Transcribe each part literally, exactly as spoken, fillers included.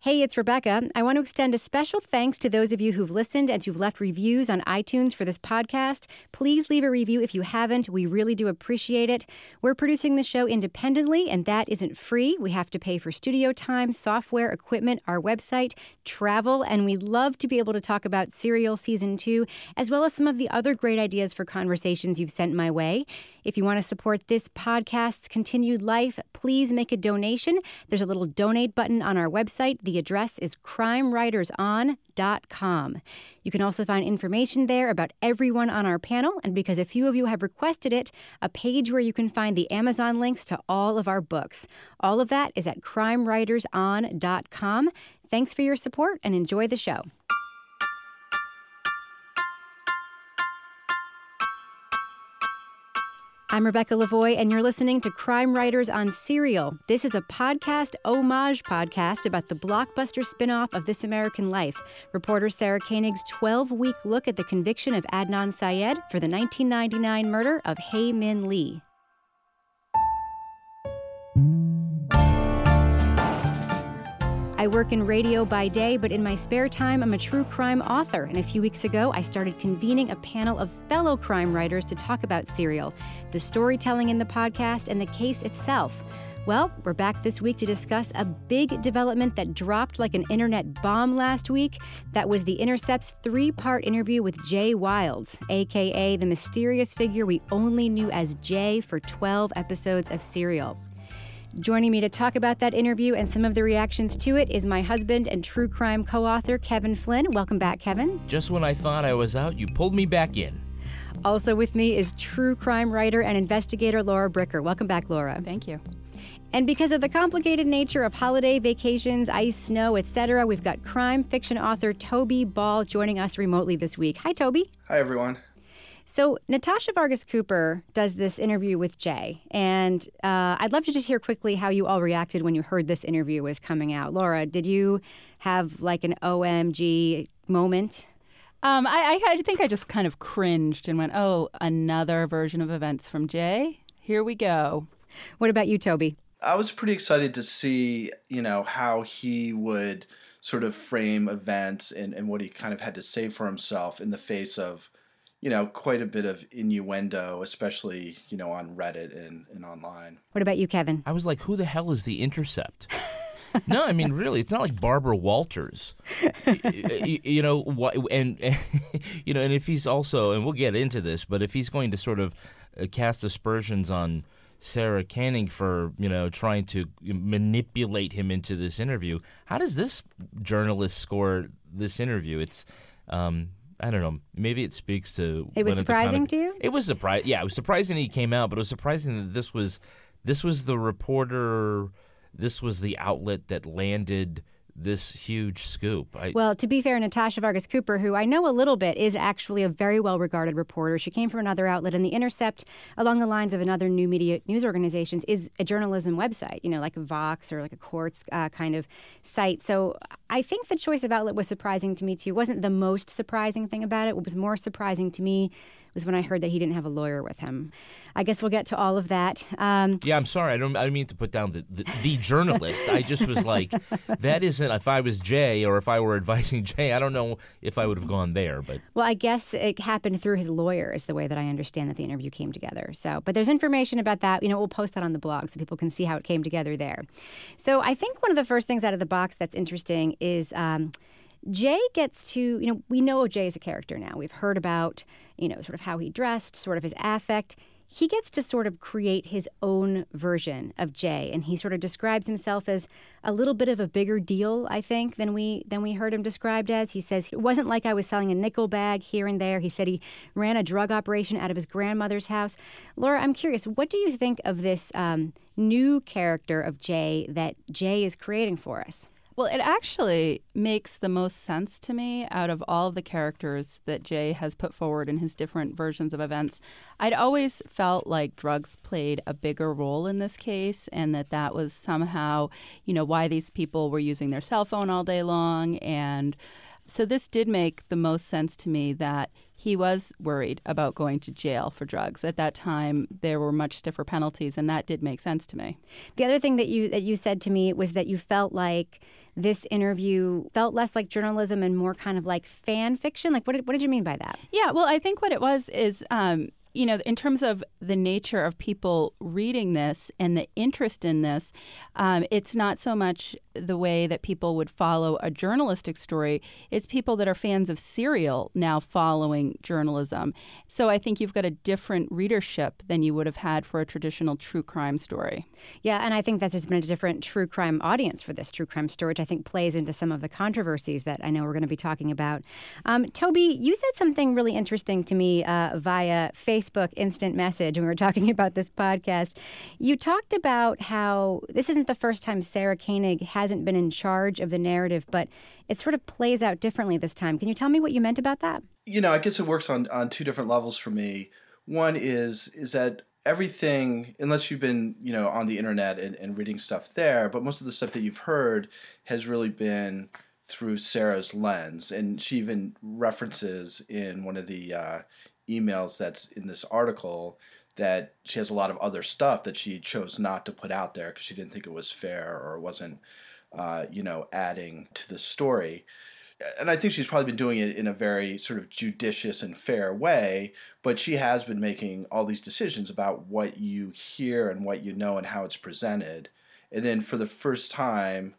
Hey, it's Rebecca. I want to extend a special thanks to those of you who've listened and who've left reviews on iTunes for this podcast. Please leave a review if you haven't. We really do appreciate it. We're producing the show independently, and that isn't free. We have to pay for studio time, software, equipment, our website, travel, and we'd love to be able to talk about Serial Season two, as well as some of the other great ideas for conversations you've sent my way. If you want to support this podcast's continued life, please make a donation. There's a little donate button on our website. The address is crime writers on dot com. You can also find information there about everyone on our panel, and because a few of you have requested it, a page where you can find the Amazon links to all of our books. All of that is at crime writers on dot com. Thanks for your support and enjoy the show. I'm Rebecca Lavoie, and you're listening to Crime Writers on Serial. This is a podcast homage podcast about the blockbuster spinoff of This American Life, reporter Sarah Koenig's twelve-week look at the conviction of Adnan Syed for the nineteen ninety-nine murder of Hae Min Lee. I work in radio by day, but in my spare time, I'm a true crime author. And a few weeks ago, I started convening a panel of fellow crime writers to talk about Serial, the storytelling in the podcast, and the case itself. Well, we're back this week to discuss a big development that dropped like an internet bomb last week. That was The Intercept's three-part interview with Jay Wilds, a k a the mysterious figure we only knew as Jay for twelve episodes of Serial. Joining me to talk about that interview and some of the reactions to it is my husband and true crime co-author, Kevin Flynn. Welcome back, Kevin. Just when I thought I was out, you pulled me back in. Also with me is true crime writer and investigator Laura Bricker. Welcome back, Laura. Thank you. And because of the complicated nature of holiday vacations, ice, snow, et cetera, we've got crime fiction author Toby Ball joining us remotely this week. Hi, Toby. Hi, everyone. So Natasha Vargas Cooper does this interview with Jay, and uh, I'd love to just hear quickly how you all reacted when you heard this interview was coming out. Laura, did you have like an O M G moment? Um, I, I, I think I just kind of cringed and went, oh, another version of events from Jay? Here we go. What about you, Toby? I was pretty excited to see, you know, how he would sort of frame events and, and what he kind of had to say for himself in the face of, you know, quite a bit of innuendo, especially, you know, on Reddit and, and online. What about you, Kevin? I was like, who the hell is The Intercept? No, I mean, really, it's not like Barbara Walters. you, you know, and, and, you know, and if he's also, and we'll get into this, but if he's going to sort of cast aspersions on Sarah Koenig for, you know, trying to manipulate him into this interview, how does this journalist score this interview? It's, um... I don't know. Maybe it speaks to. It was surprising kind of, to you? It was surprising. Yeah, it was surprising he came out, but it was surprising that this was, this was the reporter, this was the outlet that landed this huge scoop. I, well, to be fair, Natasha Vargas Cooper, who I know a little bit, is actually a very well-regarded reporter. She came from another outlet, and The Intercept, along the lines of another new media news organizations, is a journalism website, you know, like a Vox or like a Quartz uh, kind of site. So I think the choice of outlet was surprising to me, too. It wasn't the most surprising thing about it. What was more surprising to me was when I heard that he didn't have a lawyer with him. I guess we'll get to all of that. Um, yeah, I'm sorry. I don't I don't mean to put down the, the, the journalist. I just was like, that isn't, if I was Jay or if I were advising Jay, I don't know if I would have gone there. But Well, I guess it happened through his lawyer is the way that I understand that the interview came together. So, but there's information about that. You know, we'll post that on the blog so people can see how it came together there. So I think one of the first things out of the box that's interesting is um, Jay gets to, you know, we know Jay as a character now. We've heard about, you know, sort of how he dressed, sort of his affect. He gets to sort of create his own version of Jay, and he sort of describes himself as a little bit of a bigger deal, I think, than we than we heard him described as. He says, it wasn't like I was selling a nickel bag here and there. He said he ran a drug operation out of his grandmother's house. Laura, I'm curious, what do you think of this um, new character of Jay that Jay is creating for us? Well, it actually makes the most sense to me out of all of the characters that Jay has put forward in his different versions of events. I'd always felt like drugs played a bigger role in this case, and that that was somehow, you know, why these people were using their cell phone all day long. And so this did make the most sense to me that he was worried about going to jail for drugs. At that time, there were much stiffer penalties, and that did make sense to me. The other thing that you that you said to me was that you felt like this interview felt less like journalism and more kind of like fan fiction? Like, what did, what did you mean by that? Yeah, well, I think what it was is, um, you know, in terms of the nature of people reading this and the interest in this, um, it's not so much the way that people would follow a journalistic story. It's people that are fans of Serial now following journalism. So I think you've got a different readership than you would have had for a traditional true crime story. Yeah, and I think that there's been a different true crime audience for this true crime story, which I think plays into some of the controversies that I know we're going to be talking about. Um, Toby, you said something really interesting to me uh, via Facebook instant message when we were talking about this podcast. You talked about how this isn't the first time Sarah Koenig hasn't been in charge of the narrative, but it sort of plays out differently this time. Can you tell me what you meant about that? You know, I guess it works on, on two different levels for me. One is is that everything, unless you've been, you know, on the internet and, and reading stuff there, but most of the stuff that you've heard has really been through Sarah's lens. And she even references in one of the uh, emails that's in this article that she has a lot of other stuff that she chose not to put out there because she didn't think it was fair or wasn't, uh, you know, adding to the story. And I think she's probably been doing it in a very sort of judicious and fair way, but she has been making all these decisions about what you hear and what you know and how it's presented. And then for the first time,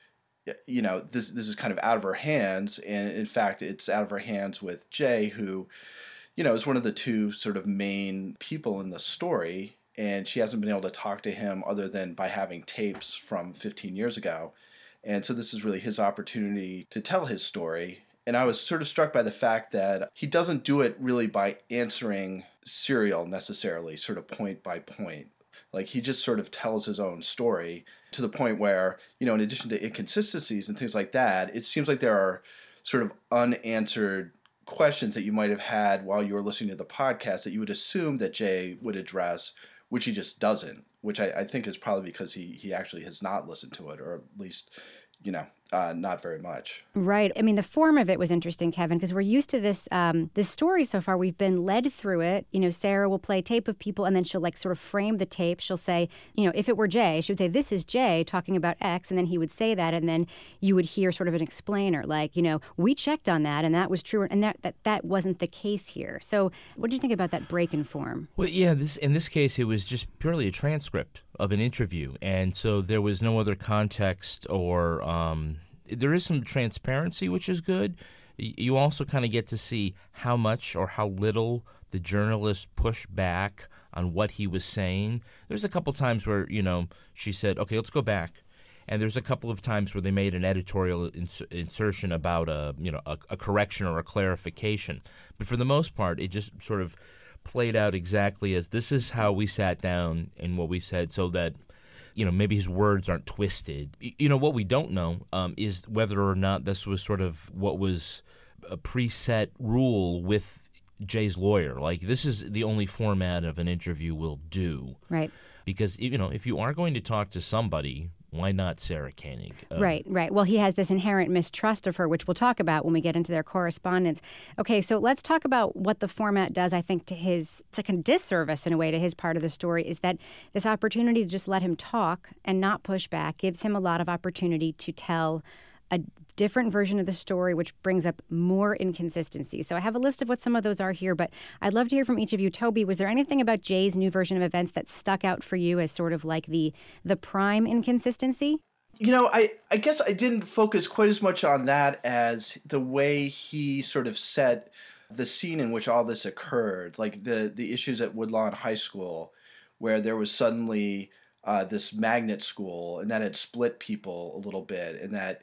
you know, this this is kind of out of her hands. And in fact, it's out of her hands with Jay, who, you know, is one of the two sort of main people in the story. And she hasn't been able to talk to him other than by having tapes from fifteen years ago. And so this is really his opportunity to tell his story. And I was sort of struck by the fact that he doesn't do it really by answering Serial necessarily, sort of point by point. Like, he just sort of tells his own story to the point where, you know, in addition to inconsistencies and things like that, it seems like there are sort of unanswered questions that you might have had while you were listening to the podcast that you would assume that Jay would address, which he just doesn't, which I, I think is probably because he, he actually has not listened to it, or at least, you know, uh, not very much. Right. I mean, the form of it was interesting, Kevin, because we're used to this um, this story so far. We've been led through it. You know, Sarah will play a tape of people, and then she'll like sort of frame the tape. She'll say, you know, if it were Jay, she would say, this is Jay talking about X, and then he would say that, and then you would hear sort of an explainer, like, you know, we checked on that, and that was true, and that that, that wasn't the case here. So what do you think about that break in form? Well, yeah, this in this case, it was just purely a transcript of an interview, and so there was no other context or um, there is some transparency, which is good. You also kind of get to see how much or how little the journalist pushed back on what he was saying. There's a couple times where, you know, she said, okay, let's go back. And there's a couple of times where they made an editorial ins- insertion about a, you know, a, a correction or a clarification. But for the most part, it just sort of played out exactly as this is how we sat down and what we said, so that, you know, maybe his words aren't twisted. You know, what we don't know um, is whether or not this was sort of what was a preset rule with Jay's lawyer. Like, this is the only format of an interview we'll do. Right. Because, you know, if you are going to talk to somebody, why not Sarah Koenig? Um, right, right. Well, he has this inherent mistrust of her, which we'll talk about when we get into their correspondence. Okay, so let's talk about what the format does, I think, to his, it's like a disservice in a way to his part of the story, is that this opportunity to just let him talk and not push back gives him a lot of opportunity to tell a different version of the story, which brings up more inconsistency. So I have a list of what some of those are here, but I'd love to hear from each of you. Toby, was there anything about Jay's new version of events that stuck out for you as sort of like the the prime inconsistency? You know, I, I guess I didn't focus quite as much on that as the way he sort of set the scene in which all this occurred, like the, the issues at Woodlawn High School, where there was suddenly uh, this magnet school, and that had split people a little bit, and that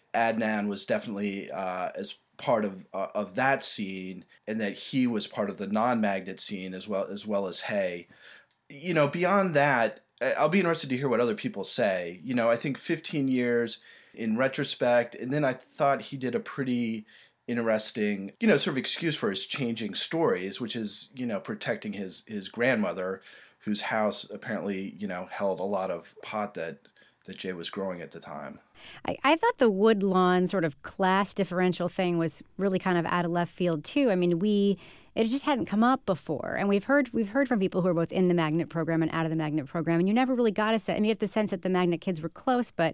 Adnan was definitely uh, as part of uh, of that scene, and that he was part of the non-magnet scene as well as well as Hay. You know, beyond that, I'll be interested to hear what other people say. You know, I think fifteen years in retrospect, and then I thought he did a pretty interesting, you know, sort of excuse for his changing stories, which is, you know, protecting his his grandmother, whose house apparently, you know, held a lot of pot that that Jay was growing at the time. I, I thought the Woodlawn sort of class differential thing was really kind of out of left field too. I mean, we it just hadn't come up before, and we've heard we've heard from people who are both in the magnet program and out of the magnet program, and you never really got a sense. I mean, you get the sense that the magnet kids were close, but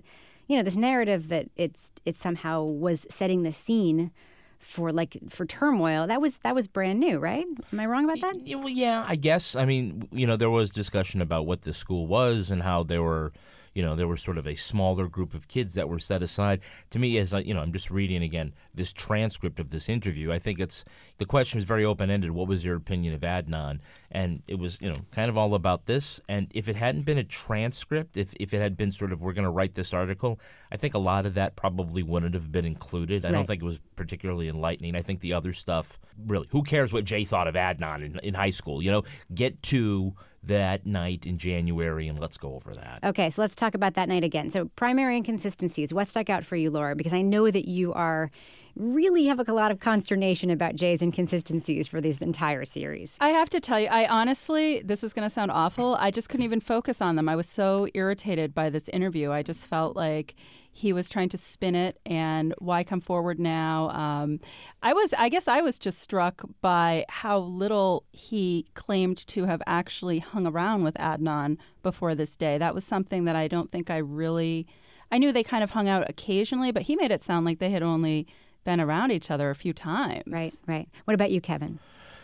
you know, this narrative that it's it somehow was setting the scene for like for turmoil. That was that was brand new, right? Am I wrong about that? Y- Well, yeah, I guess. I mean, you know, there was discussion about what this school was and how there were, you know, there were sort of a smaller group of kids that were set aside. To me, as I, you know, I'm just reading again this transcript of this interview. I think it's the question was very open ended. What was your opinion of Adnan? And it was, you know, kind of all about this. And if it hadn't been a transcript, if if it had been sort of we're going to write this article, I think a lot of that probably wouldn't have been included. I Right. don't think it was particularly enlightening. I think the other stuff, really, who cares what Jay thought of Adnan in, in high school? You know, get to that night in January and let's go over that. Okay, so let's talk about that night again. So primary inconsistencies. What stuck out for you, Laura? Because I know that you are really have a lot of consternation about Jay's inconsistencies for this entire series. I have to tell you, I honestly, this is going to sound awful. I just couldn't even focus on them. I was so irritated by this interview. I just felt like he was trying to spin it, and why come forward now? Um, I was, I guess, I was just struck by how little he claimed to have actually hung around with Adnan before this day. That was something that I don't think I really. I knew they kind of hung out occasionally, but he made it sound like they had only been around each other a few times. Right, right. What about you, Kevin?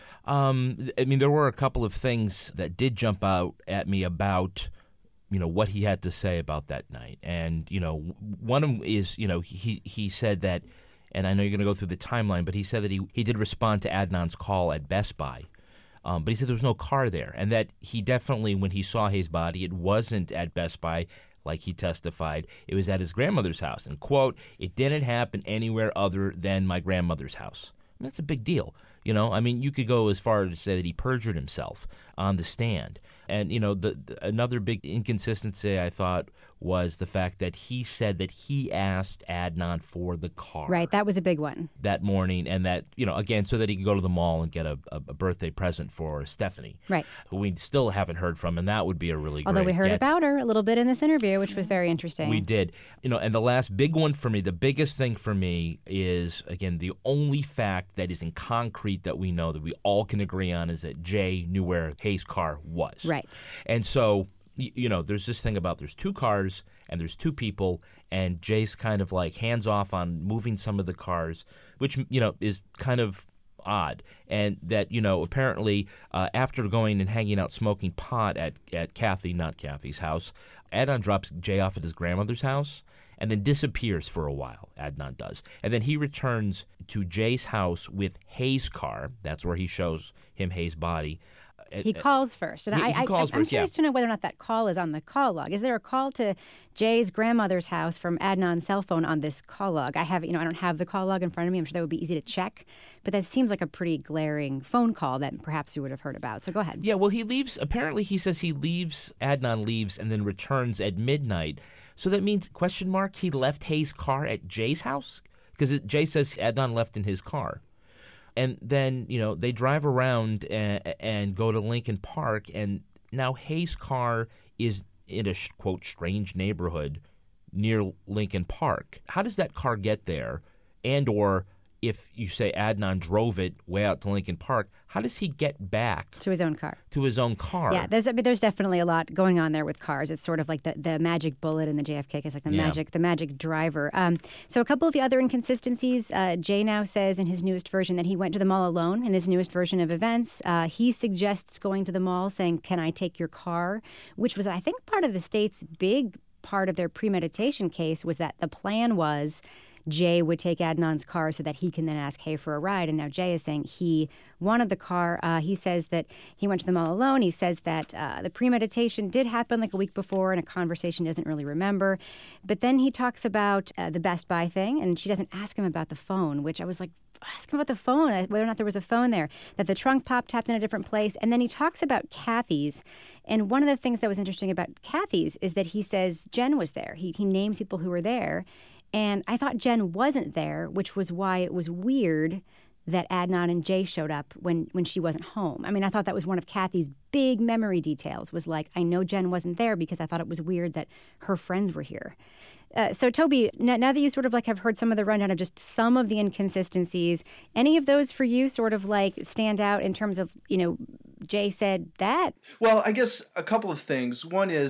Um, I mean, there were a couple of things that did jump out at me about, you know, what he had to say about that night. And, you know, one of them is, you know, he, he said that, and I know you're going to go through the timeline, but he said that he, he did respond to Adnan's call at Best Buy. Um, but he said there was no car there, and that he definitely, when he saw his body, it wasn't at Best Buy, like he testified. It was at his grandmother's house. And, quote, it didn't happen anywhere other than my grandmother's house. And that's a big deal. You know, I mean, you could go as far as to say that he perjured himself on the stand. And, you know, the, the another big inconsistency I thought was the fact that he said that he asked Adnan for the car. Right, that was a big one. That morning, and that, you know, again, so that he could go to the mall and get a, a, a birthday present for Stephanie. Right. Who we still haven't heard from, and that would be a really Although great we heard get. about her a little bit in this interview, which was very interesting. We did. You know, and the last big one for me, the biggest thing for me is, again, the only fact that is in concrete that we know that we all can agree on is that Jay knew where Hayes' car was. Right. And so, y- you know, there's this thing about there's two cars and there's two people, and Jay's kind of like hands off on moving some of the cars, which, you know, is kind of odd. And that, you know, apparently uh, after going and hanging out smoking pot at, at Kathy, not Kathy's house, Adnan drops Jay off at his grandmother's house and then disappears for a while, Adnan does. And then he returns to Jay's house with Hayes' car. That's where he shows him Hayes' body. He calls first. And He- I, he I, calls I'm first, curious yeah. to know whether or not that call is on the call log. Is there a call to Jay's grandmother's house from Adnan's cell phone on this call log? I have, you know, I don't have the call log in front of me. I'm sure that would be easy to check. But that seems like a pretty glaring phone call that perhaps you would have heard about. So go ahead. Yeah, well, he leaves. Apparently, he says he leaves. Adnan leaves and then returns at midnight. So that means, question mark, he left Hayes' car at Jay's house? Because Jay says Adnan left in his car. And then, you know, they drive around and, and go to Lincoln Park, and now Hayes' car is in a, quote, strange neighborhood near Lincoln Park. How does that car get there? And or if you say Adnan drove it way out to Lincoln Park, how does he get back To his own car. to his own car? Yeah, there's I mean, there's definitely a lot going on there with cars. It's sort of like the, the magic bullet in the J F K case, like the Yeah. magic the magic driver. Um, so a couple of the other inconsistencies. Uh, Jay now says in his newest version that he went to the mall alone. In his newest version of events, uh, he suggests going to the mall, saying, "Can I take your car?" Which was, I think, part of the state's big part of their premeditation case was that the plan was Jay would take Adnan's car so that he can then ask Hay for a ride. And now Jay is saying he wanted the car. Uh, he says that he went to the mall alone. He says that uh, the premeditation did happen like a week before in a conversation he doesn't really remember. But then he talks about uh, the Best Buy thing, and she doesn't ask him about the phone, which I was like, ask him about the phone, whether or not there was a phone there, that the trunk pop tapped in a different place. And then he talks about Kathy's. And one of the things that was interesting about Kathy's is that he says Jen was there. He, he names people who were there. And I thought Jen wasn't there, which was why it was weird that Adnan and Jay showed up when, when she wasn't home. I mean, I thought that was one of Kathy's big memory details, was like, I know Jen wasn't there because I thought it was weird that her friends were here. Uh, so, Toby, now, now that you sort of like have heard some of the rundown of just some of the inconsistencies, any of those for you sort of like stand out in terms of, you know, Jay said that? Well, I guess a couple of things. One is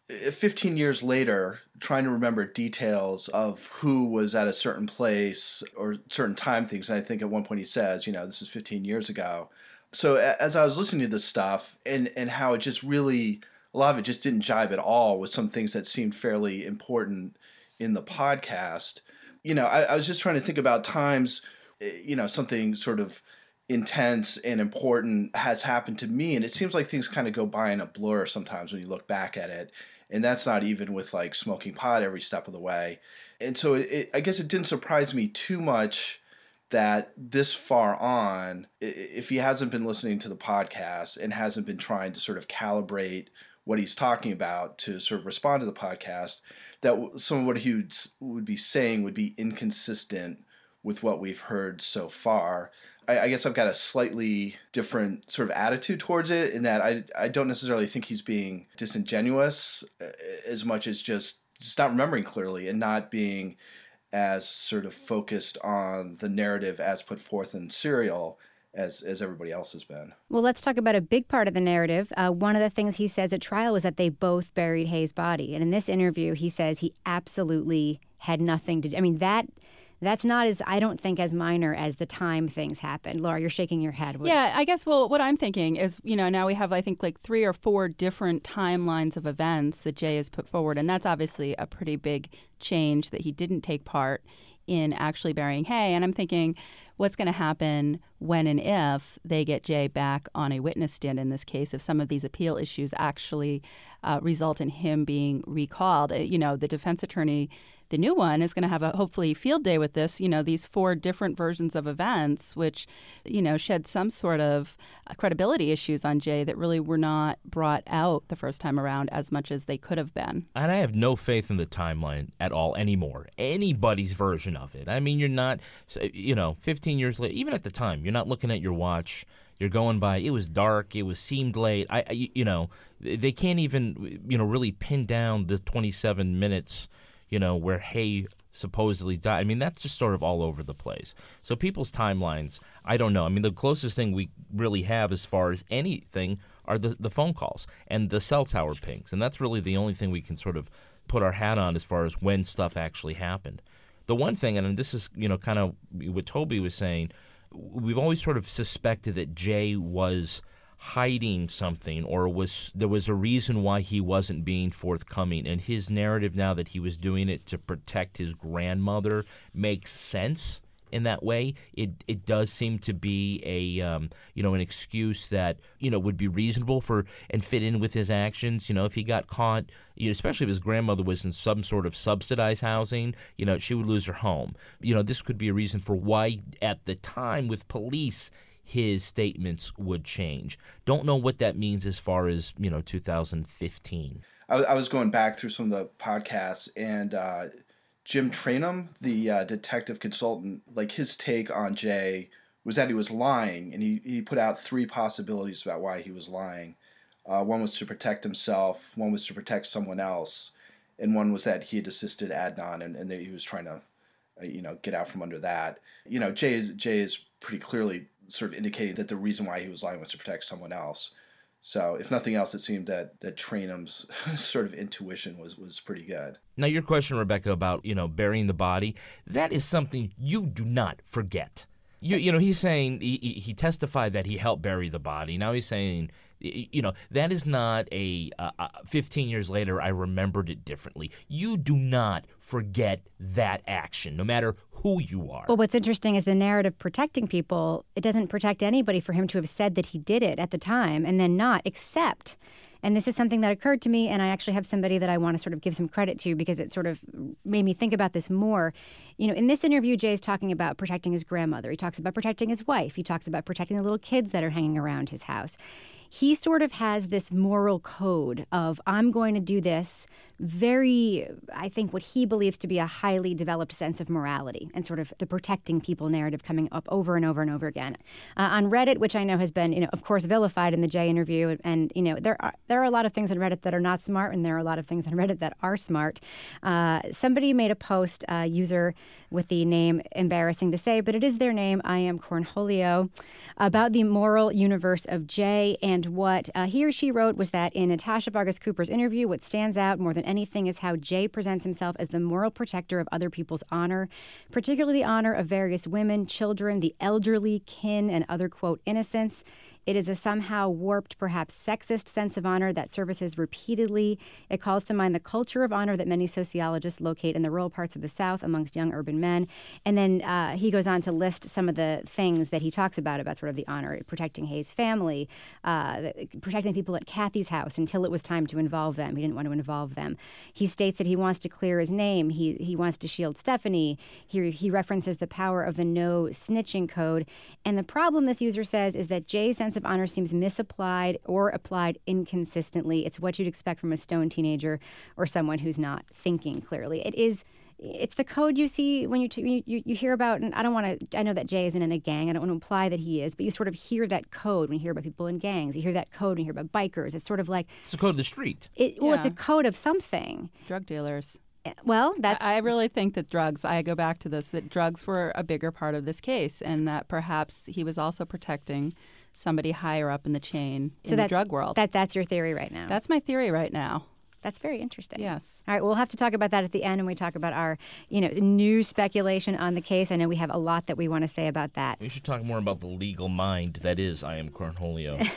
fifteen years later, trying to remember details of who was at a certain place or certain time things. And I think at one point he says, you know, this is fifteen years ago. So as I was listening to this stuff and, and how it just really, a lot of it just didn't jibe at all with some things that seemed fairly important in the podcast. You know, I, I was just trying to think about times, you know, something sort of intense and important has happened to me. And it seems like things kind of go by in a blur sometimes when you look back at it. And that's not even with like smoking pot every step of the way. And so it, it, I guess it didn't surprise me too much that this far on, if he hasn't been listening to the podcast and hasn't been trying to sort of calibrate what he's talking about to sort of respond to the podcast, that some of what he would, would be saying would be inconsistent with what we've heard so far. I, I guess I've got a slightly different sort of attitude towards it in that I, I don't necessarily think he's being disingenuous as much as just, just not remembering clearly and not being as sort of focused on the narrative as put forth in Serial as as everybody else has been. Well, let's talk about a big part of the narrative. Uh, one of the things he says at trial was that they both buried Hae's body. And in this interview, he says he absolutely had nothing to do. I mean, that that's not as, I don't think, as minor as the time things happened. Laura, you're shaking your head. What's... Yeah, I guess, well, what I'm thinking is, you know, now we have, I think, like three or four different timelines of events that Jay has put forward. And that's obviously a pretty big change that he didn't take part in actually burying Hae. And I'm thinking, what's going to happen when and if they get Jay back on a witness stand in this case, if some of these appeal issues actually uh, result in him being recalled? You know, the defense attorney, the new one, is going to have a hopefully field day with this, you know, these four different versions of events, which, you know, shed some sort of credibility issues on Jay that really were not brought out the first time around as much as they could have been. And I have no faith in the timeline at all anymore. Anybody's version of it. I mean, you're not, you know, fifteen years later, even at the time, you're not looking at your watch. You're going by, it was dark, it was seemed late. I, I you know, they can't even, you know, really pin down the twenty-seven minutes, you know, where Hae supposedly died. I mean, that's just sort of all over the place. So people's timelines, I don't know. I mean, the closest thing we really have as far as anything are the, the phone calls and the cell tower pings. And that's really the only thing we can sort of put our hat on as far as when stuff actually happened. The one thing, and this is, you know, kind of what Toby was saying, we've always sort of suspected that Jay was hiding something, or was there was a reason why he wasn't being forthcoming. And his narrative now that he was doing it to protect his grandmother makes sense in that way. It it does seem to be a um, you know an excuse that you know would be reasonable for and fit in with his actions. You know, if he got caught, you know, especially if his grandmother was in some sort of subsidized housing, you know, she would lose her home. You know, this could be a reason for why at the time with police his statements would change. Don't know what that means as far as, you know, two thousand fifteen. I, I was going back through some of the podcasts, and uh, Jim Trainum, the uh, detective consultant, like his take on Jay was that he was lying, and he, he put out three possibilities about why he was lying. Uh, one was to protect himself, one was to protect someone else, and one was that he had assisted Adnan, and, and that he was trying to, uh, you know, get out from under that. You know, Jay, Jay is pretty clearly sort of indicating that the reason why he was lying was to protect someone else. So if nothing else, it seemed that, that Trainum's sort of intuition was, was pretty good. Now, your question, Rebecca, about, you know, burying the body, that is something you do not forget. You, you know, he's saying he, he testified that he helped bury the body. Now he's saying, you know, that is not a uh, fifteen years later, I remembered it differently. You do not forget that action, no matter who you are. Well, what's interesting is the narrative protecting people, it doesn't protect anybody for him to have said that he did it at the time and then not, except, and this is something that occurred to me, and I actually have somebody that I want to sort of give some credit to because it sort of made me think about this more. You know, in this interview, Jay's talking about protecting his grandmother. He talks about protecting his wife. He talks about protecting the little kids that are hanging around his house. He sort of has this moral code of, I'm going to do this very, I think, what he believes to be a highly developed sense of morality and sort of the protecting people narrative coming up over and over and over again. Uh, on Reddit, which I know has been, you know, of course, vilified in the Jay interview, and, you know, there are there are a lot of things on Reddit that are not smart, and there are a lot of things on Reddit that are smart. Uh, somebody made a post, uh, user with the name, embarrassing to say, but it is their name, I am Cornholio, about the moral universe of Jay, and what uh, he or she wrote was that in Natasha Vargas Cooper's interview, what stands out more than anything is how Jay presents himself as the moral protector of other people's honor, particularly the honor of various women, children, the elderly, kin, and other, quote, innocents. It is a somehow warped, perhaps sexist sense of honor that surfaces repeatedly. It calls to mind the culture of honor that many sociologists locate in the rural parts of the South amongst young urban men. And then uh, he goes on to list some of the things that he talks about, about sort of the honor, protecting Hayes' family, uh, protecting people at Kathy's house until it was time to involve them. He didn't want to involve them. He states that he wants to clear his name. He he wants to shield Stephanie. He, he references the power of the no snitching code. And the problem, this user says, is that Jay's sense of honor seems misapplied or applied inconsistently. It's what you'd expect from a stoned teenager or someone who's not thinking clearly. It is, it's the code you see when you t- you, you hear about, and I don't want to, I know that Jay isn't in a gang, I don't want to imply that he is, but you sort of hear that code when you hear about people in gangs. You hear that code when you hear about bikers. It's sort of like... It's the code of the street. It, well, Yeah. it's a code of something. Drug dealers. Well, that's... I I really think that drugs, I go back to this, that drugs were a bigger part of this case, and that perhaps he was also protecting somebody higher up in the chain so in the that's, drug world. That, that's your theory right now. That's my theory right now. That's very interesting. Yes. All right, we'll have to talk about that at the end when we talk about our, you know, new speculation on the case. I know we have a lot that we want to say about that. We should talk more about the legal mind that is I am Cornholio.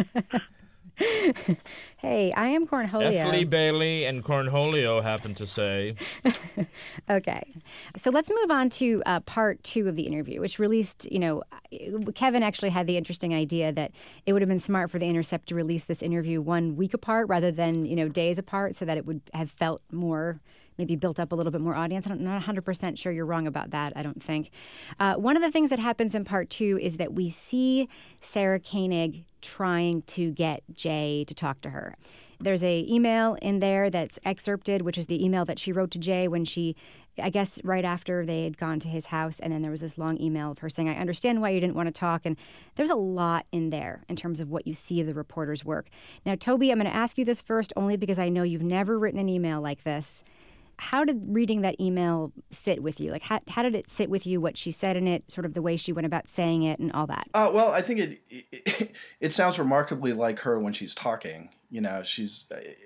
Hey, I am Cornholio. Effley Bailey and Cornholio happen to say. Okay. So let's move on to uh, part two of the interview, which released, you know, Kevin actually had the interesting idea that it would have been smart for The Intercept to release this interview one week apart rather than, you know, days apart so that it would have felt more, maybe built up a little bit more audience. I'm not one hundred percent sure you're wrong about that, I don't think. Uh, one of the things that happens in part two is that we see Sarah Koenig trying to get Jay to talk to her. There's a email in there that's excerpted, which is the email that she wrote to Jay when she, I guess, right after they had gone to his house. And then there was this long email of her saying, I understand why you didn't want to talk. And there's a lot in there in terms of what you see of the reporter's work. Now, Toby, I'm going to ask you this first only because I know you've never written an email like this. How did reading that email sit with you? Like, how, how did it sit with you, what she said in it, sort of the way she went about saying it and all that? Uh, well, I think it, it it sounds remarkably like her when she's talking. You know, she's,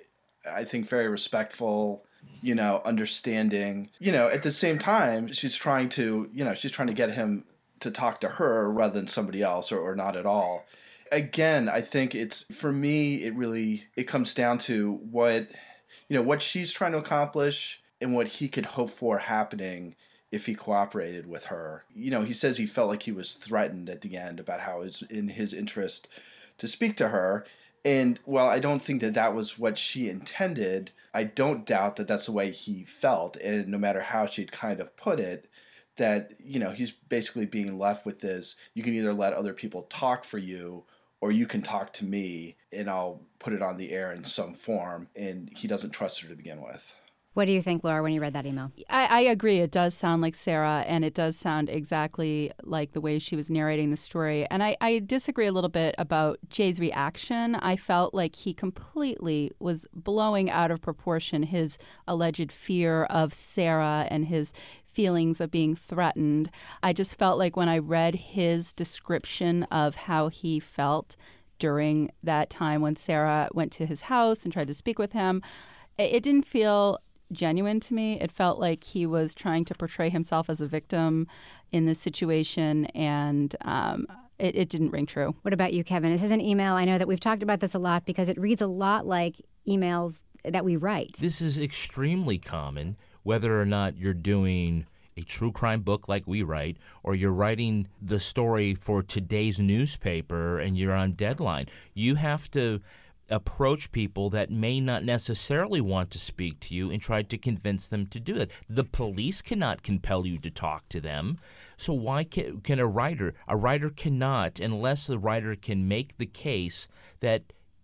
I think, very respectful, you know, understanding. You know, at the same time, she's trying to, you know, she's trying to get him to talk to her rather than somebody else or, or not at all. Again, I think it's, for me, it really, it comes down to what, you know, what she's trying to accomplish and what he could hope for happening if he cooperated with her. You know, he says he felt like he was threatened at the end about how it's in his interest to speak to her. And while I don't think that that was what she intended, I don't doubt that that's the way he felt. And no matter how she'd kind of put it, that, you know, he's basically being left with this, you can either let other people talk for you or you can talk to me and I'll put it on the air in some form. And he doesn't trust her to begin with. What do you think, Laura, when you read that email? I, I agree. It does sound like Sarah, and it does sound exactly like the way she was narrating the story. And I, I disagree a little bit about Jay's reaction. I felt like he completely was blowing out of proportion his alleged fear of Sarah and his feelings of being threatened. I just felt like when I read his description of how he felt during that time when Sarah went to his house and tried to speak with him, it, it didn't feel genuine to me. It felt like he was trying to portray himself as a victim in this situation, and um, it, it didn't ring true. What about you, Kevin? This is an email. I know that we've talked about this a lot because it reads a lot like emails that we write. This is extremely common, whether or not you're doing a true crime book like we write, or you're writing the story for today's newspaper and you're on deadline. You have to approach people that may not necessarily want to speak to you and try to convince them to do it. The police cannot compel you to talk to them. So why can, can a writer? A writer cannot, unless the writer can make the case that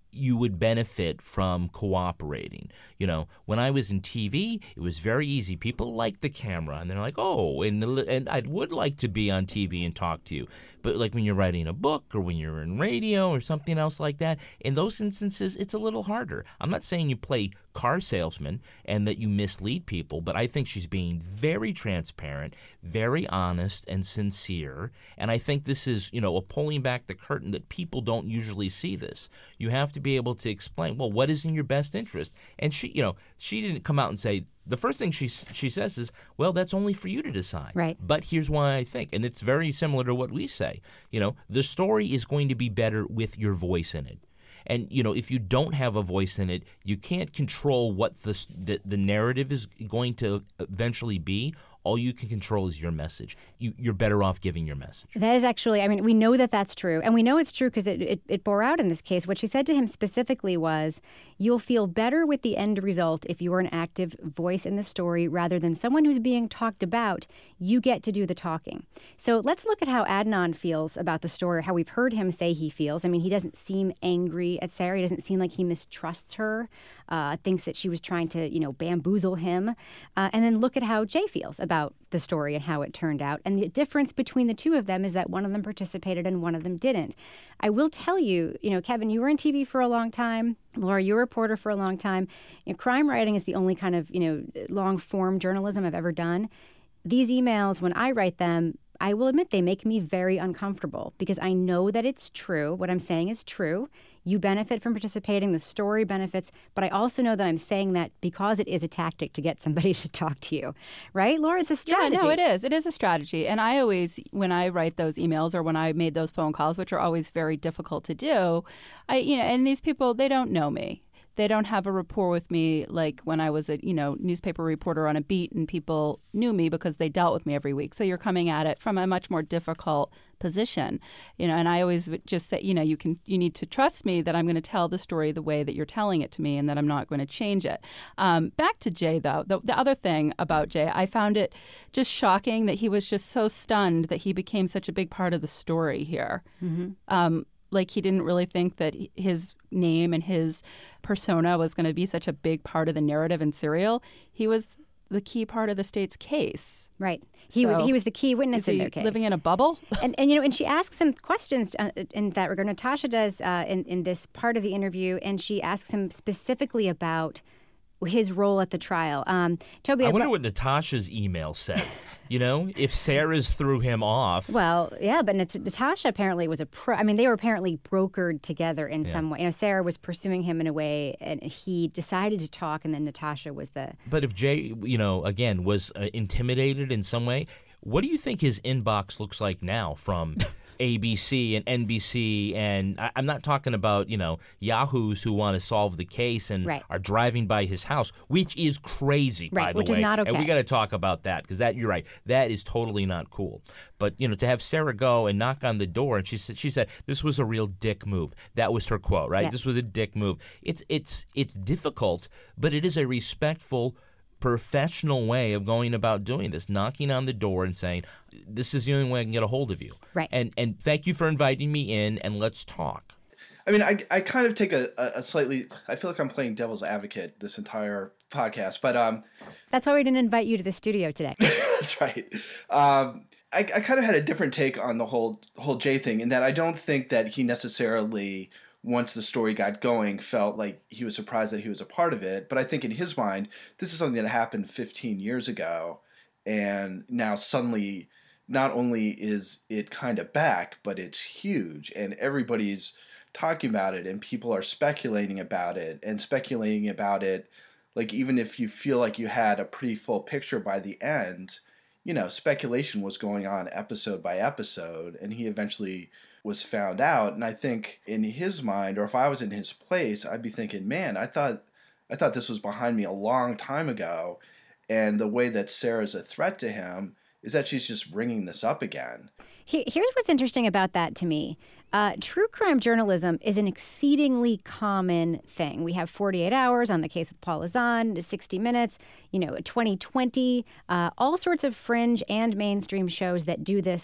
you would benefit from cooperating. You know, when I was in T V, it was very easy. People like the camera, and they're like, oh, and, and I would like to be on T V and talk to you. But like when you're writing a book or when you're in radio or something else like that, in those instances, it's a little harder. I'm not saying you play car salesman and that you mislead people, but I think she's being very transparent, very honest and sincere. And I think this is, you know, a pulling back the curtain that people don't usually see this. You have to be able to explain, well, what is in your best interest? And she, you know, she didn't come out and say, the first thing she she says is, well, that's only for you to decide. Right. But here's why I think, and it's very similar to what we say. You know, the story is going to be better with your voice in it. And, you know, if you don't have a voice in it, you can't control what the, the, the narrative is going to eventually be. All you can control is your message. You, you're better off giving your message. That is actually, I mean, we know that that's true. And we know it's true because it, it, it bore out in this case. What she said to him specifically was, you'll feel better with the end result if you're an active voice in the story rather than someone who's being talked about. You get to do the talking. So let's look at how Adnan feels about the story, how we've heard him say he feels. I mean, he doesn't seem angry at Sarah. He doesn't seem like he mistrusts her, uh, thinks that she was trying to, you know, bamboozle him. Uh, and then look at how Jay feels about the story and how it turned out. And the difference between the two of them is that one of them participated and one of them didn't. I will tell you, you know, Kevin, you were in T V for a long time. Laura, you were a reporter for a long time. You know, crime writing is the only kind of, you know, long-form journalism I've ever done. These emails, when I write them, I will admit they make me very uncomfortable because I know that it's true. What I'm saying is true. You benefit from participating. The story benefits. But I also know that I'm saying that because it is a tactic to get somebody to talk to you. Right, Laura? It's a strategy. Yeah, no, it is. It is a strategy. And I always, when I write those emails or when I made those phone calls, which are always very difficult to do, I, you know, and these people, they don't know me. They don't have a rapport with me like when I was a, you know, newspaper reporter on a beat and people knew me because they dealt with me every week. So you're coming at it from a much more difficult position, you know, and I always just say, you know, you can, you need to trust me that I'm going to tell the story the way that you're telling it to me and that I'm not going to change it. Um, back to Jay, though, the, the other thing about Jay, I found it just shocking that he was just so stunned that he became such a big part of the story here. Mm-hmm. Um, like he didn't really think that his name and his persona was going to be such a big part of the narrative in Serial. He was the key part of the state's case. Right. He so, was he was the key witness in their case. Living in a bubble? and, and, you know, and she asks him questions in that regard. Natasha does uh, in, in this part of the interview, and she asks him specifically about his role at the trial. Um, Toby, I I'd wonder lo- what Natasha's email said. You know, if Sarah's threw him off. Well, yeah, but Nat- Natasha apparently was a pro. I mean, they were apparently brokered together in Yeah. some way. You know, Sarah was pursuing him in a way, and he decided to talk, and then Natasha was the. But if Jay, you know, again, was uh, intimidated in some way, what do you think his inbox looks like now from A B C and N B C? And I, I'm not talking about, you know, yahoos who want to solve the case and Right. are driving by his house, which is crazy, by Right, the which way. is not And we okay. got to talk about that because that, you're right, that is totally not cool. But, you know, to have Sarah go and knock on the door, and she said, she said this was a real dick move. That was her quote, right? Yeah. This was a dick move. It's it's it's difficult, but it is a respectful, professional way of going about doing this, knocking on the door and saying, this is the only way I can get a hold of you. Right. And and thank you for inviting me in, and let's talk. I mean, I, I kind of take a, a slightly, I feel like I'm playing devil's advocate this entire podcast, but um, That's why we didn't invite you to the studio today. that's right. Um, I, I kind of had a different take on the whole whole Jay thing in that I don't think that he necessarily, once the story got going, felt like he was surprised that he was a part of it. But I think in his mind, this is something that happened fifteen years ago, and now suddenly, not only is it kind of back, but it's huge, and everybody's talking about it, and people are speculating about it, and speculating about it, like even if you feel like you had a pretty full picture by the end, you know, speculation was going on episode by episode, and he eventually was found out. And I think in his mind, or if I was in his place, I'd be thinking, man, I thought I thought this was behind me a long time ago, and the way that Sarah's a threat to him is that she's just bringing this up again. He- Here's what's interesting about that to me. Uh, true crime journalism is an exceedingly common thing. We have forty-eight hours on the case with Paul Azan, sixty minutes, you know, twenty twenty, uh, all sorts of fringe and mainstream shows that do this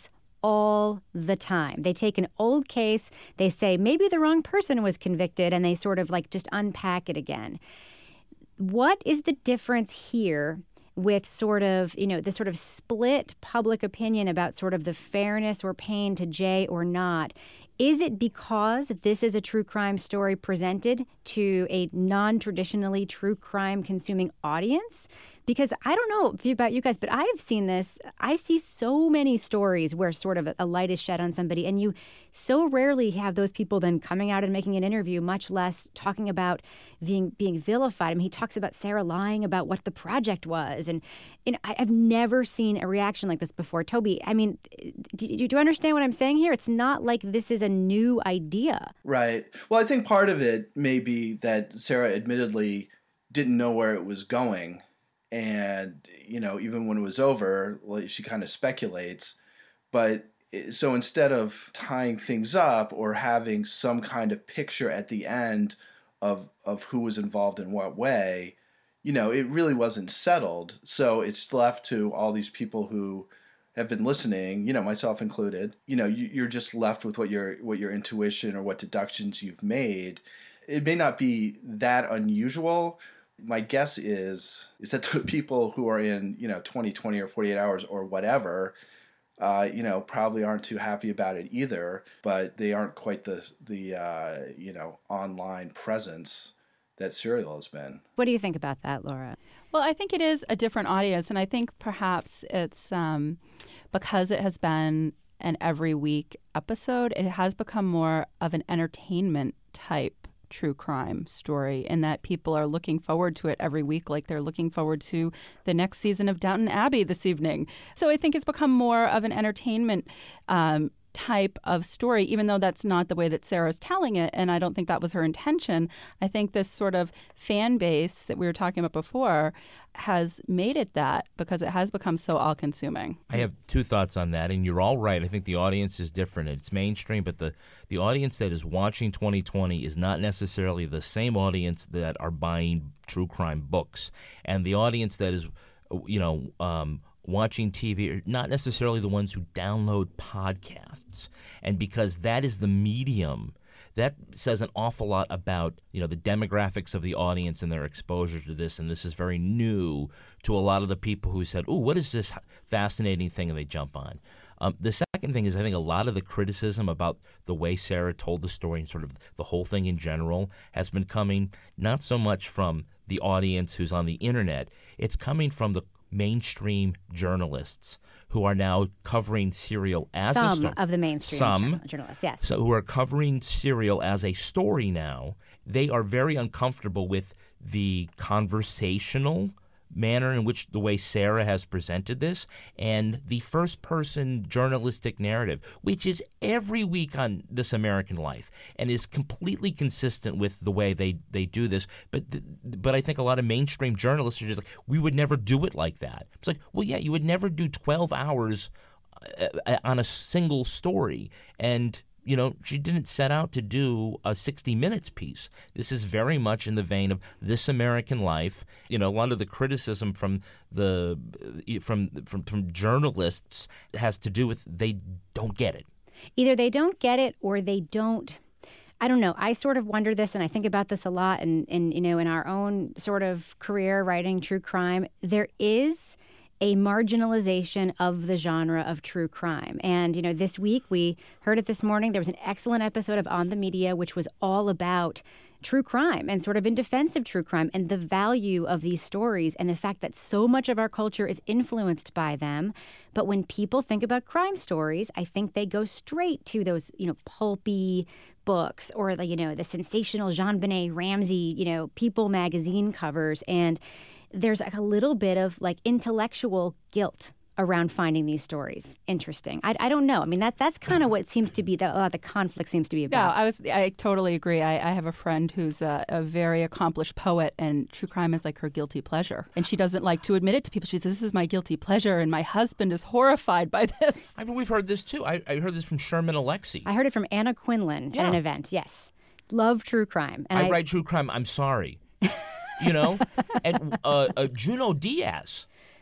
all the time. They take an old case, they say maybe the wrong person was convicted, and they sort of like just unpack it again. What is the difference here with sort of, you know, the sort of split public opinion about sort of the fairness or pain to Jay or not? Is it because this is a true crime story presented to a non-traditionally true crime consuming audience? Because I don't know about you guys, but I've seen this. I see so many stories where sort of a light is shed on somebody, and you so rarely have those people then coming out and making an interview, much less talking about being being vilified. I mean, he talks about Sarah lying about what the project was, and, and I, I've never seen a reaction like this before. Toby, I mean, do, do you understand what I'm saying here? It's not like this is a new idea. Right. Well, I think part of it may be that Sarah admittedly didn't know where it was going. And, you know, even when it was over, like, she kind of speculates. But so instead of tying things up or having some kind of picture at the end of of who was involved in what way, you know, it really wasn't settled. So it's left to all these people who have been listening, you know, myself included. You know, you, you're just left with what your what your intuition or what deductions you've made. It may not be that unusual. My guess is is that the people who are in, you know, twenty twenty or forty-eight hours or whatever, uh, you know, probably aren't too happy about it either, but they aren't quite the, the uh, you know, online presence that Serial has been. What do you think about that, Laura? Well, I think it is a different audience, and I think perhaps it's um, because it has been an every week episode, it has become more of an entertainment type true crime story, in that people are looking forward to it every week like they're looking forward to the next season of Downton Abbey this evening. So I think it's become more of an entertainment um, type of story, even though that's not the way that Sarah's telling it, and I don't think that was her intention. I think this sort of fan base that we were talking about before has made it that because it has become so all-consuming. I have two thoughts on that, and you're all right. I think the audience is different. It's mainstream, but the, the audience that is watching twenty twenty is not necessarily the same audience that are buying true crime books. And the audience that is, you know, um, watching T V are not necessarily the ones who download podcasts. And because that is the medium, that says an awful lot about, you know, the demographics of the audience and their exposure to this. And this is very new to a lot of the people who said, "Oh, what is this fascinating thing?" and they jump on. Um, the second thing is I think a lot of the criticism about the way Sarah told the story and sort of the whole thing in general has been coming not so much from the audience who's on the internet. It's coming from the mainstream journalists who are now covering Serial as Some a story. Some of the mainstream Some, journalists, yes. So who are covering Serial as a story now. They are very uncomfortable with the conversational manner in which the way Sarah has presented this and the first-person journalistic narrative, which is every week on This American Life and is completely consistent with the way they, they do this. But th- but I think a lot of mainstream journalists are just like, we would never do it like that. It's like, well, yeah, you would never do twelve hours uh, on a single story. And you know, she didn't set out to do a sixty minutes piece. This is very much in the vein of This American Life. You know, a lot of the criticism from the from from from journalists has to do with they don't get it. Either they don't get it or they don't. I don't know. I sort of wonder this, and I think about this a lot. And, and you know, in our own sort of career writing true crime, there is a marginalization of the genre of true crime. And, you know, this week, we heard it this morning, there was an excellent episode of On the Media, which was all about true crime and sort of in defense of true crime and the value of these stories and the fact that so much of our culture is influenced by them. But when people think about crime stories, I think they go straight to those, you know, pulpy books or the, you know, the sensational JonBenet Ramsey, you know, People magazine covers. And there's like a little bit of like intellectual guilt around finding these stories interesting. I, I don't know. I mean, that that's kind of what seems to be the, a lot of the conflict seems to be about. Yeah, I was. I totally agree. I, I have a friend who's a, a very accomplished poet, and true crime is like her guilty pleasure. And she doesn't like to admit it to people. She says, "This is my guilty pleasure," and my husband is horrified by this. I mean, we've heard this too. I, I heard this from Sherman Alexie. I heard it from Anna Quinlan yeah. at an event. Yes, love true crime. And I, I write true crime. I'm sorry. You know, and uh, uh, Junot Diaz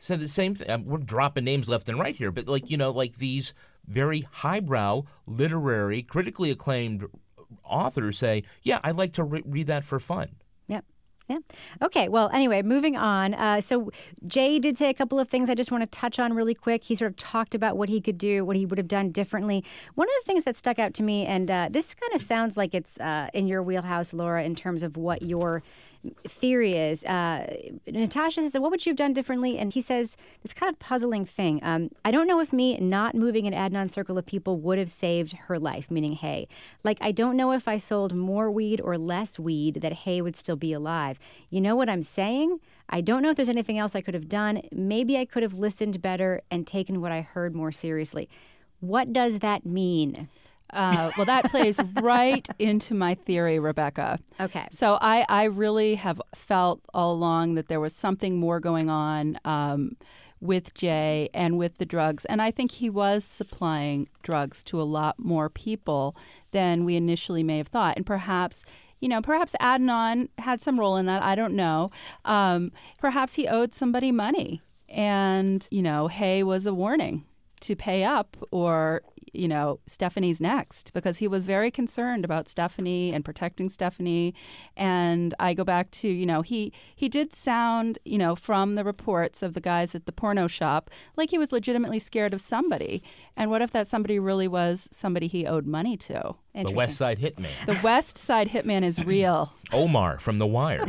said the same thing. We're dropping names left and right here, but like, you know, like these very highbrow, literary, critically acclaimed authors say, yeah, I like to re- read that for fun. Yep. Yeah. Okay. Well, anyway, moving on. Uh, so Jay did say a couple of things I just want to touch on really quick. He sort of talked about what he could do, what he would have done differently. One of the things that stuck out to me, and uh, this kind of sounds like it's uh, in your wheelhouse, Laura, in terms of what your theory is. Uh, Natasha says, what would you have done differently? And he says, this kind of puzzling thing. Um, I don't know if me not moving an Adnan circle of people would have saved her life, meaning Hae. Like, I don't know if I sold more weed or less weed that Hae would still be alive. You know what I'm saying? I don't know if there's anything else I could have done. Maybe I could have listened better and taken what I heard more seriously. What does that mean? Uh, well, that plays right into my theory, Rebecca. Okay. So I, I really have felt all along that there was something more going on um, with Jay and with the drugs. And I think he was supplying drugs to a lot more people than we initially may have thought. And perhaps, you know, perhaps Adnan had some role in that. I don't know. Um, perhaps he owed somebody money. And, you know, Hae was a warning to pay up, or, you know, Stephanie's next, because he was very concerned about Stephanie and protecting Stephanie. And I go back to, you know, he he did sound, you know, from the reports of the guys at the porno shop, like he was legitimately scared of somebody. And what if that somebody really was somebody he owed money to? The West Side Hitman. The West Side Hitman is real. Omar from The Wire.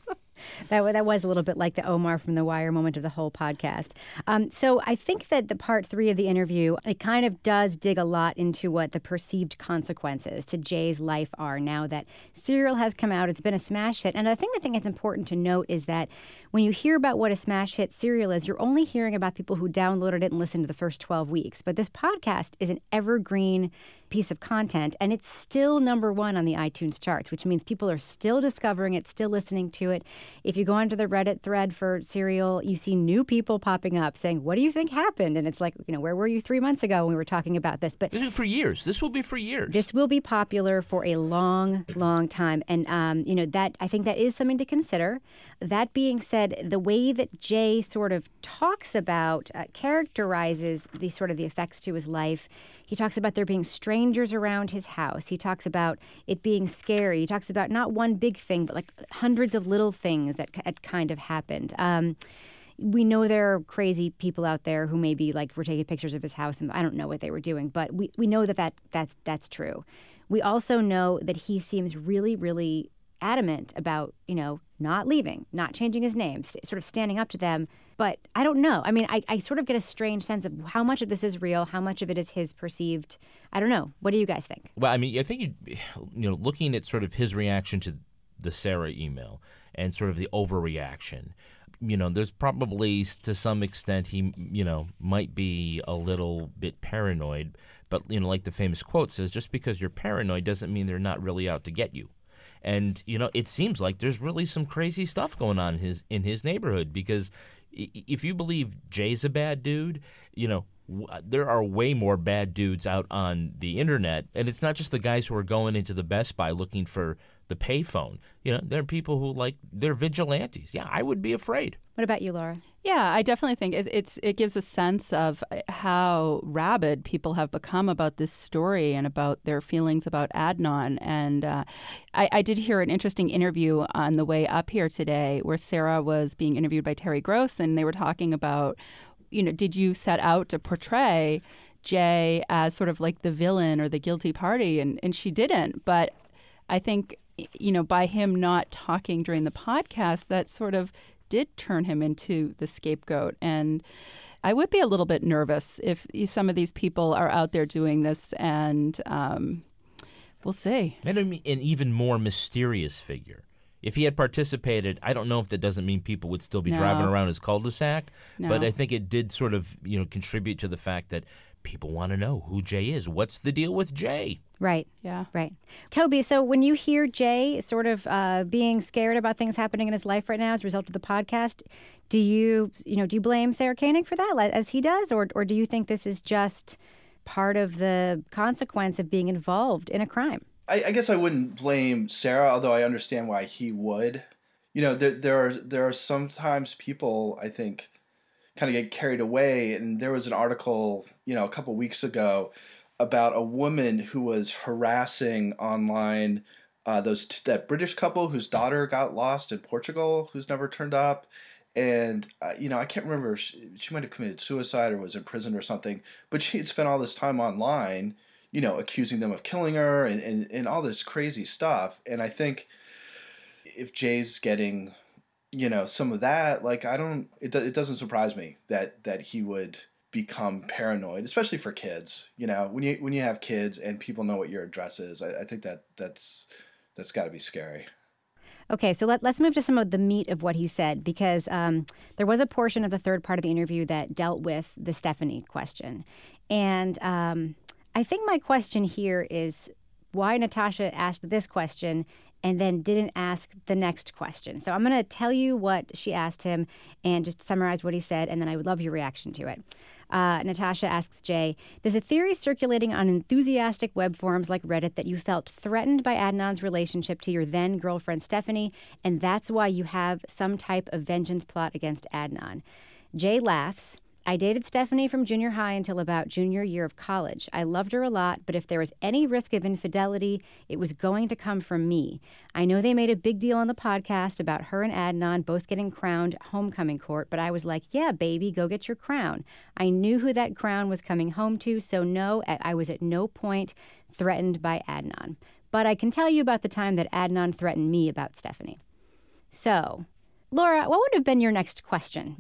That, that was a little bit like the Omar from The Wire moment of the whole podcast. Um, so I think that the part three of the interview, it kind of does dig a lot into what the perceived consequences to Jay's life are now that Serial has come out. It's been a smash hit. And I think the thing that's important to note is that when you hear about what a smash hit Serial is, you're only hearing about people who downloaded it and listened to the first twelve weeks. But this podcast is an evergreen piece of content, and it's still number one on the iTunes charts, which means people are still discovering it, still listening to it. If you go onto the Reddit thread for Serial, you see new people popping up saying, what do you think happened? And it's like, you know, where were you three months ago when we were talking about this? But this is for years. This will be for years. This will be popular for a long, long time. And, um, you know, that I think that is something to consider. That being said, the way that Jay sort of talks about, uh, characterizes the sort of the effects to his life. He talks about there being strangers around his house. He talks about it being scary. He talks about not one big thing, but like hundreds of little things that had kind of happened. Um, we know there are crazy people out there who maybe like were taking pictures of his house, and I don't know what they were doing, but we, we know that, that that's that's true. We also know that he seems really, really adamant about, you know, not leaving, not changing his name, st- sort of standing up to them. But I don't know. I mean, I, I sort of get a strange sense of how much of this is real, how much of it is his perceived. I don't know. What do you guys think? Well, I mean, I think, you, you know, looking at sort of his reaction to the Sarah email and sort of the overreaction, you know, there's probably to some extent he, you know, might be a little bit paranoid. But, you know, like the famous quote says, just because you're paranoid doesn't mean they're not really out to get you. And, you know, it seems like there's really some crazy stuff going on in his in his neighborhood, because if you believe Jay's a bad dude, you know, w- there are way more bad dudes out on the internet. And it's not just the guys who are going into the Best Buy looking for the payphone. You know, there are people who, like, they're vigilantes. Yeah, I would be afraid. What about you, Laura? Yeah, I definitely think it, it's it gives a sense of how rabid people have become about this story and about their feelings about Adnan. And uh, I, I did hear an interesting interview on the way up here today where Sarah was being interviewed by Terry Gross, and they were talking about, you know, did you set out to portray Jay as sort of like the villain or the guilty party? And, and she didn't. But I think, you know, by him not talking during the podcast, that sort of did turn him into the scapegoat. And I would be a little bit nervous if some of these people are out there doing this, and um, we'll see. And an even more mysterious figure. If he had participated, I don't know if that doesn't mean people would still be No. driving around his cul-de-sac, No. but I think it did sort of, you know, contribute to the fact that people want to know who Jay is. What's the deal with Jay? Right. Yeah. Right. Toby, so when you hear Jay sort of uh, being scared about things happening in his life right now as a result of the podcast, do you, you know, do you blame Sarah Koenig for that, as he does, or or do you think this is just part of the consequence of being involved in a crime? I, I guess I wouldn't blame Sarah, although I understand why he would. You know, there there are there are sometimes people, I think, kind of get carried away. And there was an article, you know, a couple weeks ago about a woman who was harassing online uh, those t- that British couple whose daughter got lost in Portugal, who's never turned up. And, uh, you know, I can't remember, she, she might have committed suicide or was in prison or something, but she had spent all this time online, you know, accusing them of killing her and, and, and all this crazy stuff. And I think if Jay's getting, you know, some of that, like, I don't, it, it doesn't surprise me that, that he would become paranoid, especially for kids. You know, when you, when you have kids and people know what your address is, I, I think that that's, that's got to be scary. Okay, so let, let's move to some of the meat of what he said, because um, there was a portion of the third part of the interview that dealt with the Stephanie question. And um, I think my question here is why Natasha asked this question and then didn't ask the next question. So I'm going to tell you what she asked him and just summarize what he said, and then I would love your reaction to it. Uh, Natasha asks Jay, there's a theory circulating on enthusiastic web forums like Reddit that you felt threatened by Adnan's relationship to your then girlfriend Stephanie, and that's why you have some type of vengeance plot against Adnan. Jay laughs. I dated Stephanie from junior high until about junior year of college. I loved her a lot, but if there was any risk of infidelity, it was going to come from me. I know they made a big deal on the podcast about her and Adnan both getting crowned homecoming court, but I was like, yeah, baby, go get your crown. I knew who that crown was coming home to, so no, I was at no point threatened by Adnan. But I can tell you about the time that Adnan threatened me about Stephanie. So, Laura, what would have been your next question?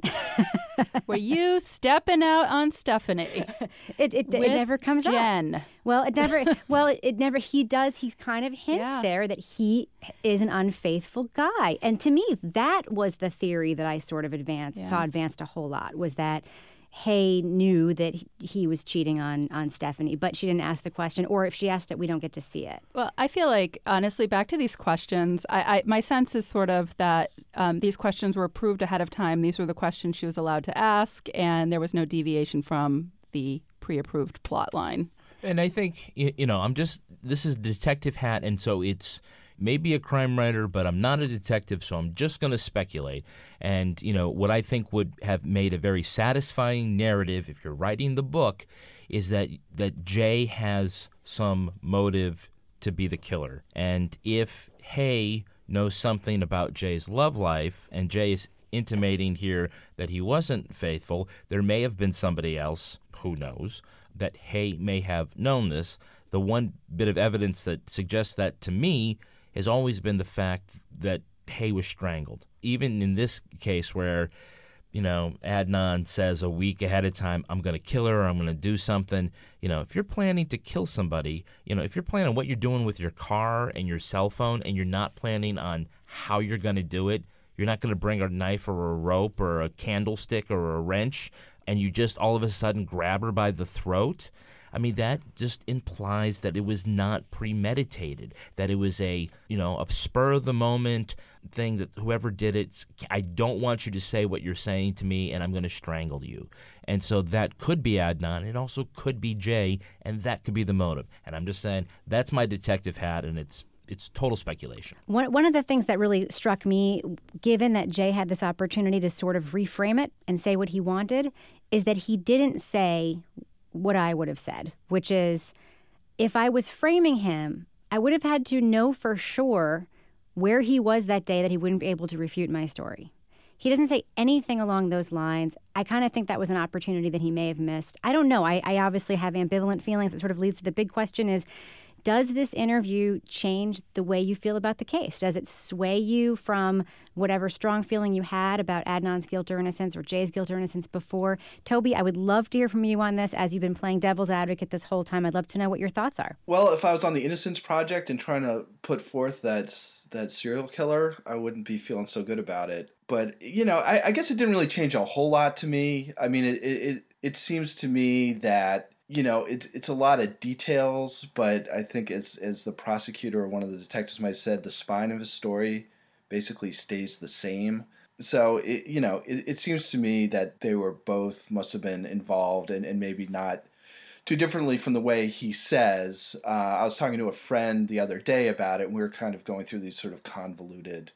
Were you stepping out on Stephanie? It it, it never comes Jen. up. Well, it never. well, it, it never. He does. He kind of hints Yeah. there that he is an unfaithful guy, and to me, that was the theory that I sort of advanced Yeah. saw advanced a whole lot. Was that Hay knew that he, he was cheating on on Stephanie, but she didn't ask the question, or if she asked it, we don't get to see it. Well, I feel like, honestly, back to these questions, I, I my sense is sort of that um, these questions were approved ahead of time. These were the questions she was allowed to ask, and there was no deviation from the pre-approved plot line. And I think, y- you know, I'm just, this is detective hat, and so it's maybe a crime writer, but I'm not a detective, so I'm just going to speculate. And, you know, what I think would have made a very satisfying narrative, if you're writing the book, is that that Jay has some motive to be the killer. And if Hay knows something about Jay's love life, and Jay is intimating here that he wasn't faithful, there may have been somebody else, who knows, that Hay may have known this. The one bit of evidence that suggests that to me has always been the fact that Hay was strangled. Even in this case where, you know, Adnan says a week ahead of time, I'm going to kill her, or I'm going to do something. You know, if you're planning to kill somebody, you know, if you're planning on what you're doing with your car and your cell phone and you're not planning on how you're going to do it, you're not going to bring a knife or a rope or a candlestick or a wrench, and you just all of a sudden grab her by the throat. I mean, that just implies that it was not premeditated, that it was a, you know, a spur-of-the-moment thing that whoever did it, I don't want you to say what you're saying to me, and I'm going to strangle you. And so that could be Adnan. It also could be Jay, and that could be the motive. And I'm just saying, that's my detective hat, and it's it's total speculation. One, one of the things that really struck me, given that Jay had this opportunity to sort of reframe it and say what he wanted, is that he didn't say what I would have said, which is, if I was framing him, I would have had to know for sure where he was that day that he wouldn't be able to refute my story. He doesn't say anything along those lines. I kind of think that was an opportunity that he may have missed. I don't know. I, I obviously have ambivalent feelings. That sort of leads to the big question is, does this interview change the way you feel about the case? Does it sway you from whatever strong feeling you had about Adnan's guilt or innocence or Jay's guilt or innocence before? Toby, I would love to hear from you on this as you've been playing devil's advocate this whole time. I'd love to know what your thoughts are. Well, if I was on the Innocence Project and trying to put forth that, that serial killer, I wouldn't be feeling so good about it. But, you know, I, I guess it didn't really change a whole lot to me. I mean, it it, it seems to me that, you know, it's it's a lot of details, but I think as as the prosecutor or one of the detectives might have said, the spine of his story basically stays the same. So, it, you know, it, it seems to me that they were both must have been involved and, and maybe not too differently from the way he says. Uh, I was talking to a friend the other day about it, and we were kind of going through these sort of convoluted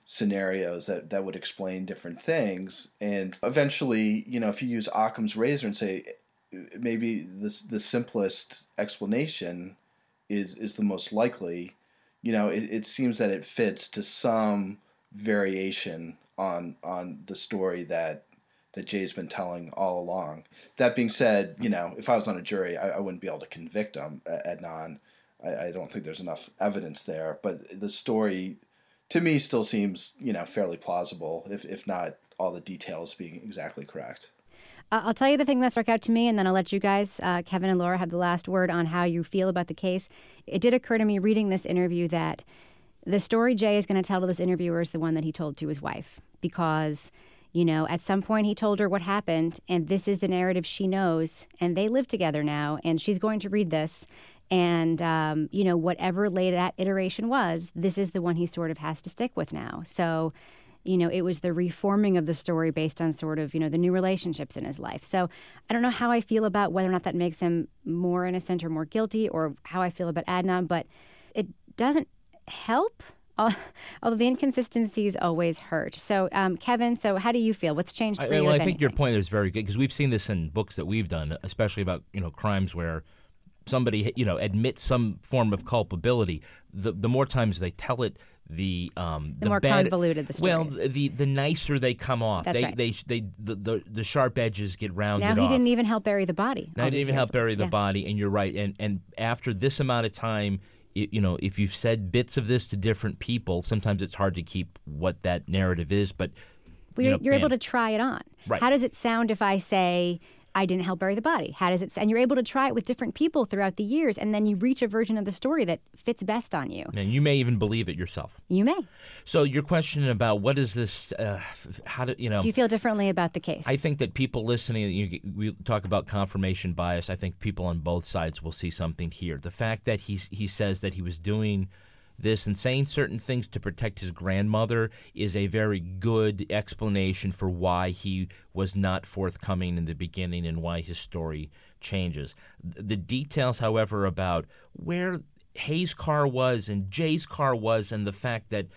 scenarios that, that would explain different things. And eventually, you know, if you use Occam's razor and say maybe this the simplest explanation is is the most likely, you know, it, it seems that it fits to some variation on on the story that that Jay's been telling all along. That being said, you know, if I was on a jury, I, I wouldn't be able to convict him, Adnan. I, I don't think there's enough evidence there. But the story, to me, still seems, you know, fairly plausible, if if not all the details being exactly correct. Uh, I'll tell you the thing that struck out to me, and then I'll let you guys, uh, Kevin and Laura, have the last word on how you feel about the case. It did occur to me reading this interview that the story Jay is going to tell to this interviewer is the one that he told to his wife, because, you know, at some point he told her what happened, and this is the narrative she knows, and they live together now, and she's going to read this. And, um, you know, whatever late that iteration was, this is the one he sort of has to stick with now. So, you know, it was the reforming of the story based on sort of, you know, the new relationships in his life. So I don't know how I feel about whether or not that makes him more innocent or more guilty, or how I feel about Adnan, but it doesn't help, although the inconsistencies always hurt. So, um, Kevin, so how do you feel? What's changed for I, you? Well, I think anything? your point is very good, because we've seen this in books that we've done, especially about, you know, crimes where somebody, you know, admits some form of culpability. The the more times they tell it, the um the, the more bad, convoluted the story. Well, the the nicer they come off. That's they, right. they they the, the the sharp edges get rounded now he off. didn't even help bury the body. Now he didn't even help bury the yeah. body, and you're right. And and after this amount of time, it, you know, if you've said bits of this to different people, sometimes it's hard to keep what that narrative is. But well, you you're, know, you're man, able to try it on. Right. How does it sound if I say, I didn't help bury the body? How does it? And you're able to try it with different people throughout the years, and then you reach a version of the story that fits best on you. And you may even believe it yourself. You may. So your question about what is this? Uh, how do you know? Do you feel differently about the case? I think that people listening, you, we talk about confirmation bias. I think people on both sides will see something here. The fact that he's, he says that he was doing this and saying certain things to protect his grandmother is a very good explanation for why he was not forthcoming in the beginning and why his story changes. The details, however, about where Hayes' car was and Jay's car was, and the fact that,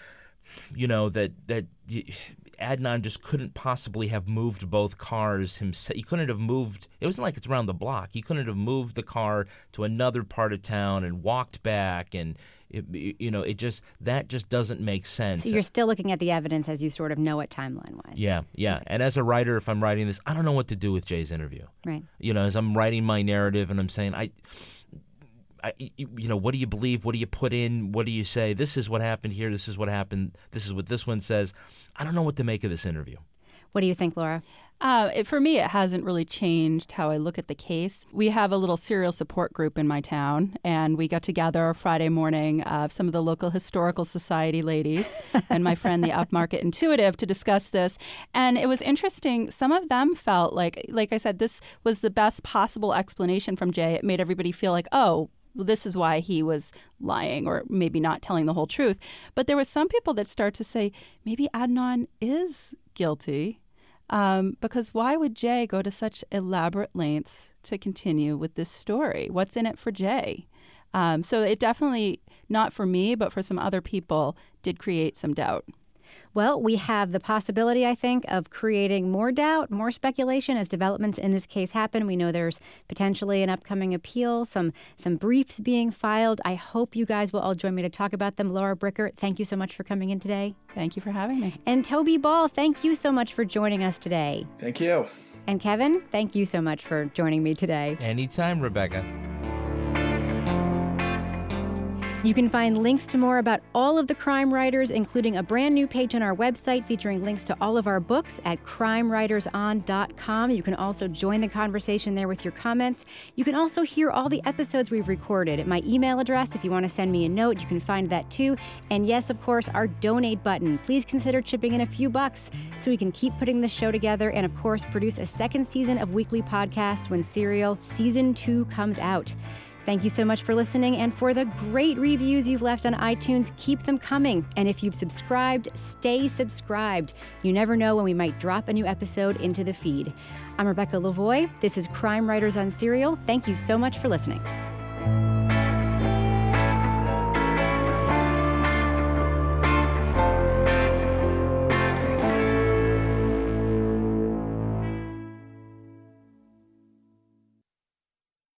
you know, that that Adnan just couldn't possibly have moved both cars himself. He couldn't have moved. It wasn't like it's around the block. He couldn't have moved the car to another part of town and walked back, and it, you know, it just that just doesn't make sense. So you're still looking at the evidence as you sort of know it timeline-wise. Yeah, yeah. And as a writer, if I'm writing this, I don't know what to do with Jay's interview. Right. You know, as I'm writing my narrative and I'm saying, I. I, you know, what do you believe? What do you put in? What do you say? This is what happened here. This is what happened. This is what this one says. I don't know what to make of this interview. What do you think, Laura? Uh, it, for me, it hasn't really changed how I look at the case. We have a little serial support group in my town, and we got together Friday morning, uh, some of the local historical society ladies and my friend, the Upmarket Intuitive, to discuss this. And it was interesting. Some of them felt like, like I said, this was the best possible explanation from Jay. It made everybody feel like, oh, well, this is why he was lying or maybe not telling the whole truth. But there were some people that start to say, maybe Adnan is guilty. Um, because why would Jay go to such elaborate lengths to continue with this story? What's in it for Jay? Um, so it definitely, not for me, but for some other people, did create some doubt. Well, we have the possibility, I think, of creating more doubt, more speculation as developments in this case happen. We know there's potentially an upcoming appeal, some some briefs being filed. I hope you guys will all join me to talk about them. Laura Brickert, thank you so much for coming in today. Thank you for having me. And Toby Ball, thank you so much for joining us today. Thank you. And Kevin, thank you so much for joining me today. Anytime, Rebecca. You can find links to more about all of the crime writers, including a brand new page on our website featuring links to all of our books at crime writers on dot com. You can also join the conversation there with your comments. You can also hear all the episodes we've recorded at my email address. If you want to send me a note, you can find that too. And yes, of course, our donate button. Please consider chipping in a few bucks so we can keep putting this show together and, of course, produce a second season of weekly podcasts when Serial Season two comes out. Thank you so much for listening and for the great reviews you've left on iTunes. Keep them coming. And if you've subscribed, stay subscribed. You never know when we might drop a new episode into the feed. I'm Rebecca Lavoie. This is Crime Writers on Serial. Thank you so much for listening.